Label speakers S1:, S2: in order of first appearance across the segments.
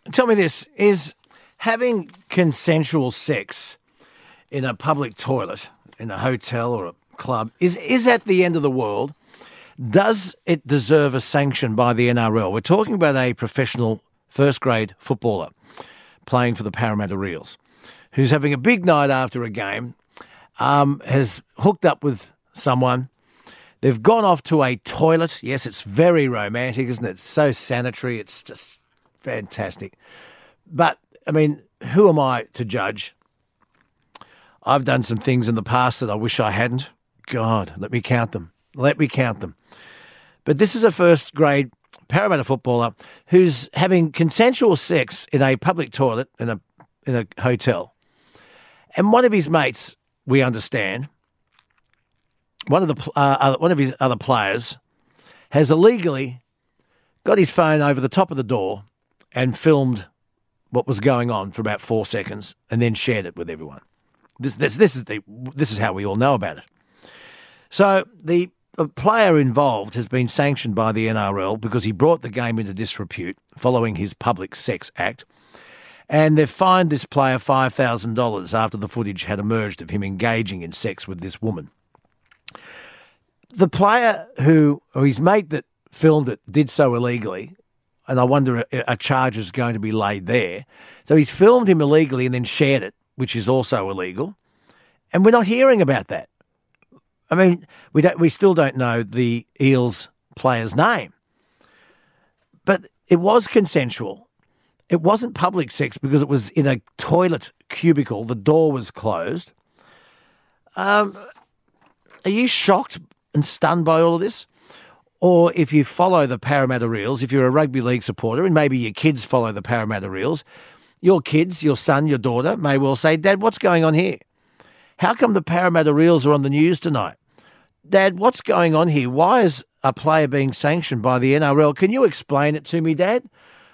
S1: Tell me this, is having consensual sex in a public toilet, in a hotel or a club, is that the end of the world? Does it deserve a sanction by the NRL? We're talking about a professional first-grade footballer playing for the Parramatta Reels who's having a big night after a game, has hooked up with someone. They've gone off to a toilet. Yes, it's very romantic, isn't it? It's so sanitary. It's just fantastic. But, I mean, who am I to judge? I've done some things in the past that I wish I hadn't. God, let me count them. But this is a first-grade Parramatta footballer who's having consensual sex in a public toilet in a hotel. And one of his mates, we understand, one of his other players has illegally got his phone over the top of the door and filmed what was going on for about 4 seconds and then shared it with everyone. This is how we all know about it. So the player involved has been sanctioned by the NRL because he brought the game into disrepute following his public sex act. And they've fined this player $5,000 after the footage had emerged of him engaging in sex with this woman. The player or his mate that filmed it did so illegally, and I wonder a charge is going to be laid there. So he's filmed him illegally and then shared it, which is also illegal. And we're not hearing about that. I mean, we still don't know the Eels player's name. But it was consensual. It wasn't public sex because it was in a toilet cubicle. The door was closed. Are you shocked and stunned by all of this? Or if you follow the Parramatta Reels, if you're a rugby league supporter and maybe your kids follow the Parramatta Reels, your kids, your son, your daughter may well say, Dad, what's going on here? How come the Parramatta Reels are on the news tonight? Dad, what's going on here? Why is a player being sanctioned by the NRL? Can you explain it to me, Dad?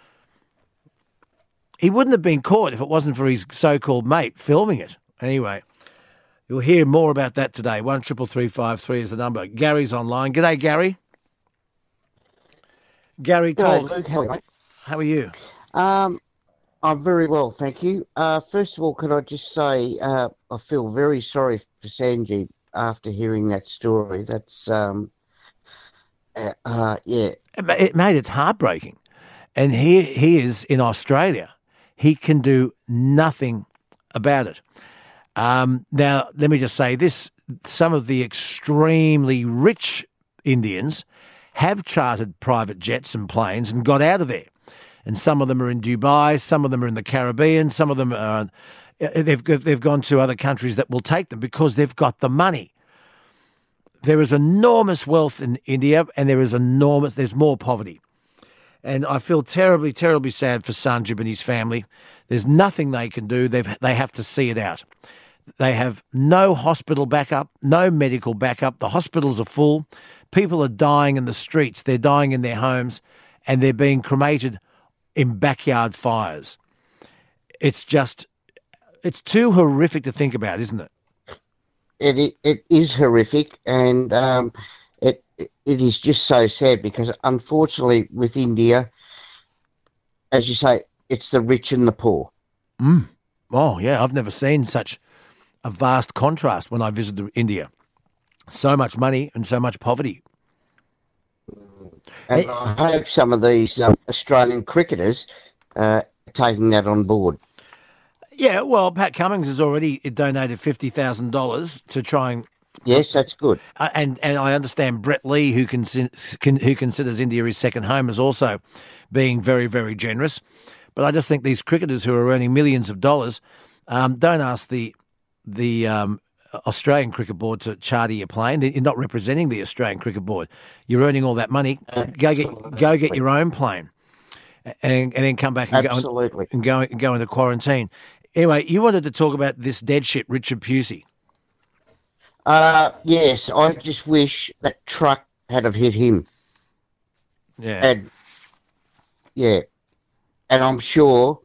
S1: He wouldn't have been caught if it wasn't for his so-called mate filming it. Anyway, you'll hear more about that today. 133353 is the number. Gary's online. G'day, Gary. Gary, talk.
S2: G'day, Luke. How are you, mate?
S1: How are you?
S2: I'm very well, thank you. First of all, can I just say I feel very sorry for Sanjeev after hearing that story. That's, yeah.
S1: Mate, it's heartbreaking. And he is in Australia. He can do nothing about it. Now, let me just say this. Some of the extremely rich Indians have chartered private jets and planes and got out of there. And some of them are in Dubai, some of them are in the Caribbean, some of them are, they've gone to other countries that will take them because they've got the money. There is enormous wealth in India and there's more poverty. And I feel terribly, terribly sad for Sanjib and his family. There's nothing they can do. They have to see it out. They have no hospital backup, no medical backup. The hospitals are full. People are dying in the streets. They're dying in their homes and they're being cremated in backyard fires. It's too horrific to think about, isn't it?
S2: It is horrific, and it is just so sad because, unfortunately, with India, as you say, it's the rich and the poor.
S1: Oh, yeah, I've never seen such a vast contrast when I visited India. So much money and so much poverty.
S2: And I hope some of these Australian cricketers are taking that on board.
S1: Yeah, well, Pat Cummins has already donated $50,000 to try and...
S2: Yes, that's good.
S1: And I understand Brett Lee, who considers India his second home, is also being very, very generous. But I just think these cricketers who are earning millions of dollars, don't ask the Australian Cricket Board to charter your plane. You're not representing the Australian Cricket Board. You're earning all that money.
S2: Absolutely.
S1: Go get your own plane, and then come back and go into quarantine. Anyway, you wanted to talk about this dead shit, Richard Pusey.
S2: Yes, I just wish that truck had have hit him.
S1: Yeah.
S2: And I'm sure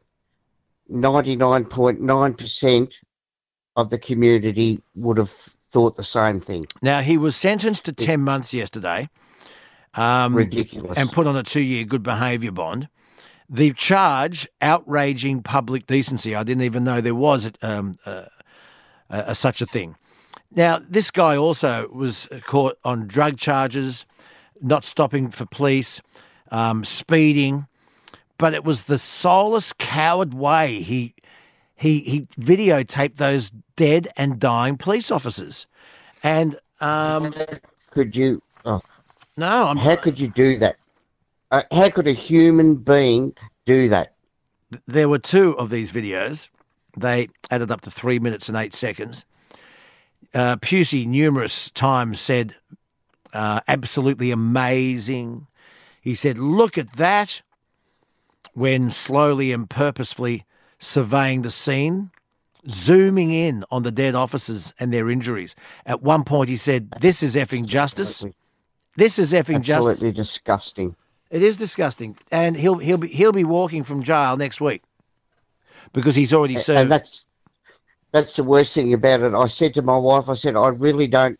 S2: 99.9% of the community would have thought the same thing.
S1: Now, he was sentenced to 10 months yesterday.
S2: Ridiculous.
S1: And put on a 2-year good behaviour bond. The charge, outraging public decency. I didn't even know there was such a thing. Now, this guy also was caught on drug charges, not stopping for police, speeding, but it was the soulless, coward way he videotaped those dead and dying police officers. And
S2: could you?
S1: no,
S2: how could you do that? How could a human being do that?
S1: There were two of these videos. They added up to 3 minutes and 8 seconds. Pusey numerous times said, absolutely amazing. He said, look at that, when slowly and purposefully surveying the scene, zooming in on the dead officers and their injuries. At one point he said, this is effing justice. This is effing justice.
S2: Absolutely disgusting.
S1: It is disgusting. And he'll be walking from jail next week because he's already served.
S2: And that's the worst thing about it. I said to my wife, I said, I really don't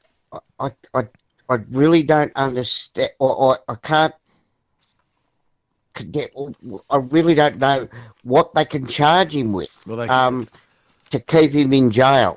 S2: understand, or I can't get, I really don't know what they can charge him with to keep him in jail.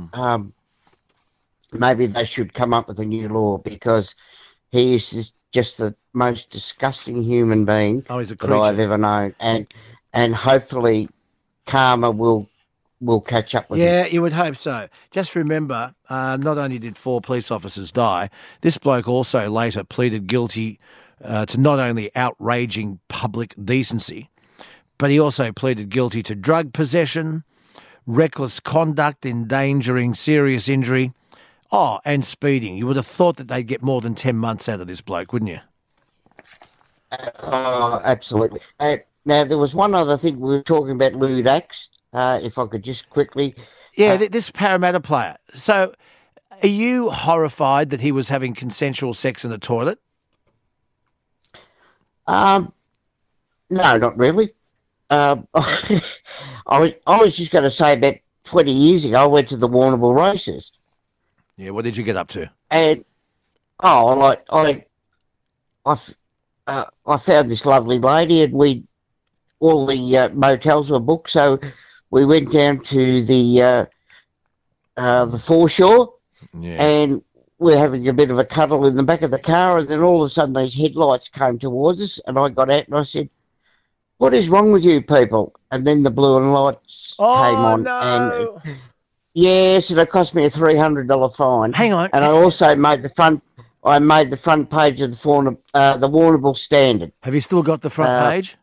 S2: Maybe they should come up with a new law, because he is just the most disgusting human being
S1: he's a
S2: that I've ever known. And hopefully karma will catch up with him.
S1: Yeah, you would hope so. Just remember, not only did 4 police officers die, this bloke also later pleaded guilty to not only outraging public decency, but he also pleaded guilty to drug possession, reckless conduct endangering serious injury, and speeding. You would have thought that they'd get more than 10 months out of this bloke, wouldn't you?
S2: Absolutely. Now, there was one other thing. We were talking about lewd acts, if I could just quickly...
S1: Yeah, this Parramatta player. So, are you horrified that he was having consensual sex in the toilet?
S2: No, not really. I was just going to say, about 20 years ago, I went to the Warrnambool races.
S1: Yeah, what did you get up to?
S2: And I found this lovely lady, and all the motels were booked, so we went down to the foreshore, and we're having a bit of a cuddle in the back of the car, and then all of a sudden these headlights came towards us, and I got out and I said, "What is wrong with you people?" And then the blue and lights came on.
S1: No.
S2: And yes, and it cost me a $300 fine.
S1: Hang on.
S2: And I also made the front page of the Warrnambool Standard.
S1: Have you still got the front page?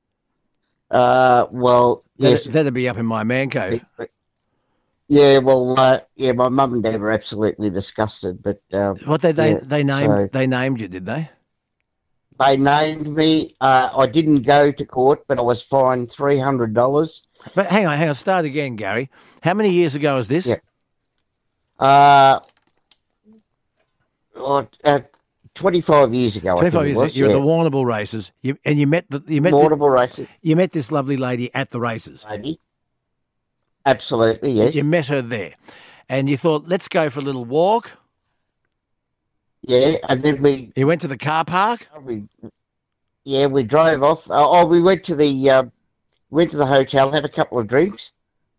S2: Well, yes.
S1: That'd be up in my man cave.
S2: Yeah, well, my mum and dad were absolutely disgusted. But
S1: what they named you, did they?
S2: They named me. I didn't go to court, but I was fined $300.
S1: But hang on. Start again, Gary. How many years ago was this?
S2: Yeah. 25 years ago.
S1: 25 years ago. You were at the Warrnambool races, you met
S2: Warrnambool races.
S1: You met this lovely lady at the races.
S2: Lady. Absolutely, yes.
S1: You met her there, and you thought, let's go for a little walk.
S2: Yeah, and then
S1: You went to the car park.
S2: We drove off. We went to the hotel, had a couple of drinks,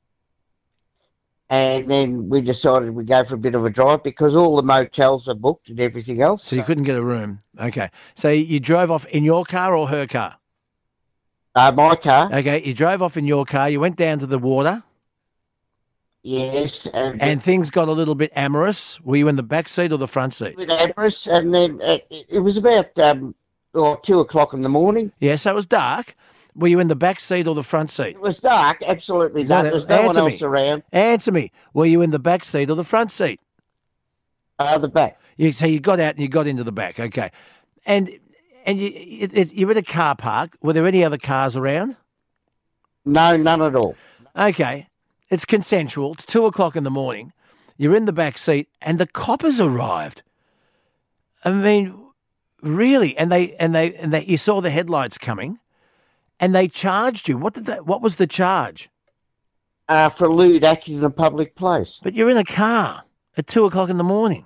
S2: and then we decided we'd go for a bit of a drive because all the motels are booked and everything else.
S1: So you couldn't get a room. Okay. So you drove off in your car or her car?
S2: My car.
S1: Okay. You drove off in your car. You went down to the water.
S2: Yes.
S1: And things got a little bit amorous. Were you in the back seat or the front seat?
S2: A bit amorous, and then it was about 2 o'clock in the morning.
S1: Yeah, so it was dark. Were you in the back seat or the front seat?
S2: It was dark, absolutely dark. There's no one else around.
S1: Answer me. Were you in the back seat or the front seat?
S2: The back.
S1: So you got out and you got into the back, okay. And you're at a car park. Were there any other cars around?
S2: No, none at all.
S1: Okay. It's consensual. It's 2 o'clock in the morning. You're in the back seat and the coppers arrived. I mean, really? And they you saw the headlights coming and they charged you. What was the charge?
S2: For lewd acting in a public place.
S1: But you're in a car at 2 o'clock in the morning.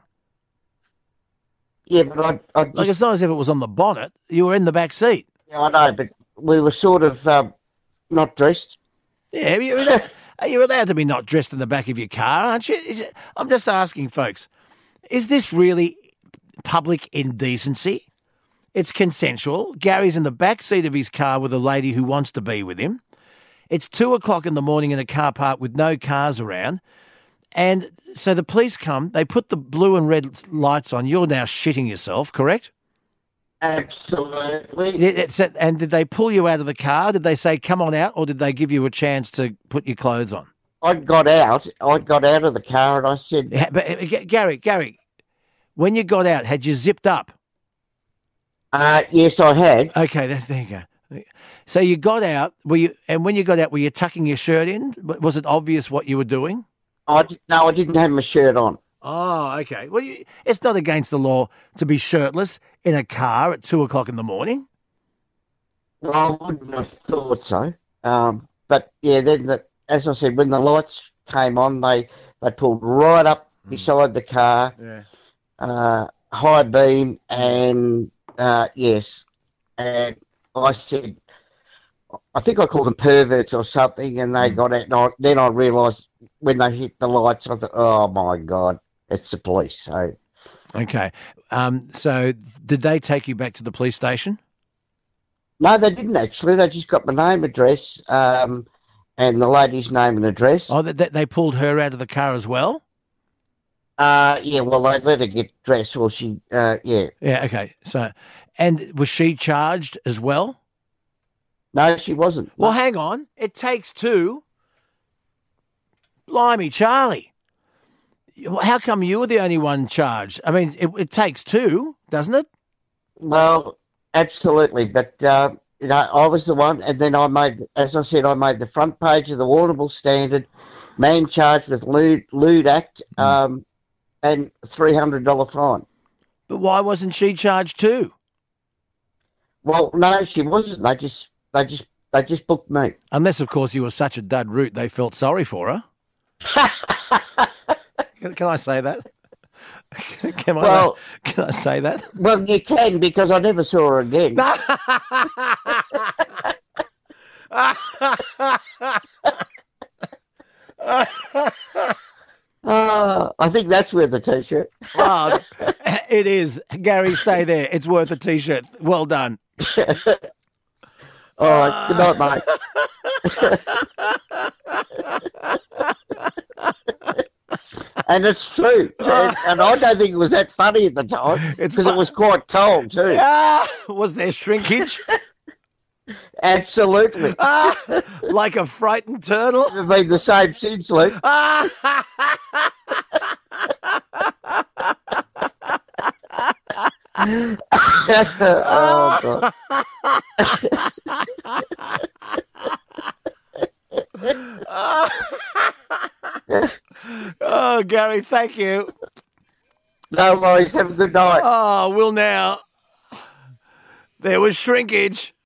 S2: Yeah, but I just...
S1: Like, it's not as if it was on the bonnet. You were in the back seat.
S2: Yeah, I know, but we were sort of not dressed.
S1: Yeah, you're allowed to be not dressed in the back of your car, aren't you? I'm just asking, folks, is this really public indecency? It's consensual. Gary's in the back seat of his car with a lady who wants to be with him. It's 2:00 in the morning in a car park with no cars around. And so the police come, they put the blue and red lights on. You're now shitting yourself, correct?
S2: Absolutely.
S1: And did they pull you out of the car? Did they say, come on out? Or did they give you a chance to put your clothes on?
S2: I got out of the car and I said...
S1: Yeah, but Gary, when you got out, had you zipped up?
S2: Yes, I had.
S1: Okay, there you go. So you got out, and when you got out, were you tucking your shirt in? Was it obvious what you were doing?
S2: No, I didn't have my shirt on.
S1: Oh, okay. Well, it's not against the law to be shirtless in a car at 2:00 in the morning.
S2: Well, I wouldn't have thought so. But yeah, then as I said, when the lights came on, they pulled right up beside the car, high beam, and yes, and I said, I think I called them perverts or something, and they got it. And then I realised when they hit the lights, I thought, oh my God, it's the police. So,
S1: okay. So did they take you back to the police station?
S2: No, they didn't actually. They just got my name, address, and the lady's name and address.
S1: Oh, they pulled her out of the car as well?
S2: Yeah, well, they let her get dressed, or she, yeah.
S1: Yeah, okay. So, and was she charged as well?
S2: No, she wasn't.
S1: Well, hang on. It takes two. Blimey, Charlie. How come you were the only one charged? I mean, it takes two, doesn't it?
S2: Well, absolutely. But, I was the one, and then I made the front page of the Warrnambool Standard, man charged with lewd act, and $300 fine.
S1: But why wasn't she charged too?
S2: Well, no, she wasn't. They just booked me.
S1: Unless, of course, you were such a dud root, they felt sorry for her. Can I say that? Can I say that?
S2: Well, you can, because I never saw her again. I think that's worth a T-shirt.
S1: Oh, it is. Gary, stay there. It's worth a T-shirt. Well done.
S2: All right. Good night, mate. And it's true. And I don't think it was that funny at the time, because it was quite cold too.
S1: Was there shrinkage?
S2: Absolutely.
S1: Like a frightened turtle?
S2: It's been the same since, Luke. Oh, God.
S1: Oh, Gary, thank you.
S2: No worries. Have a good night.
S1: Oh, Will now. There was shrinkage.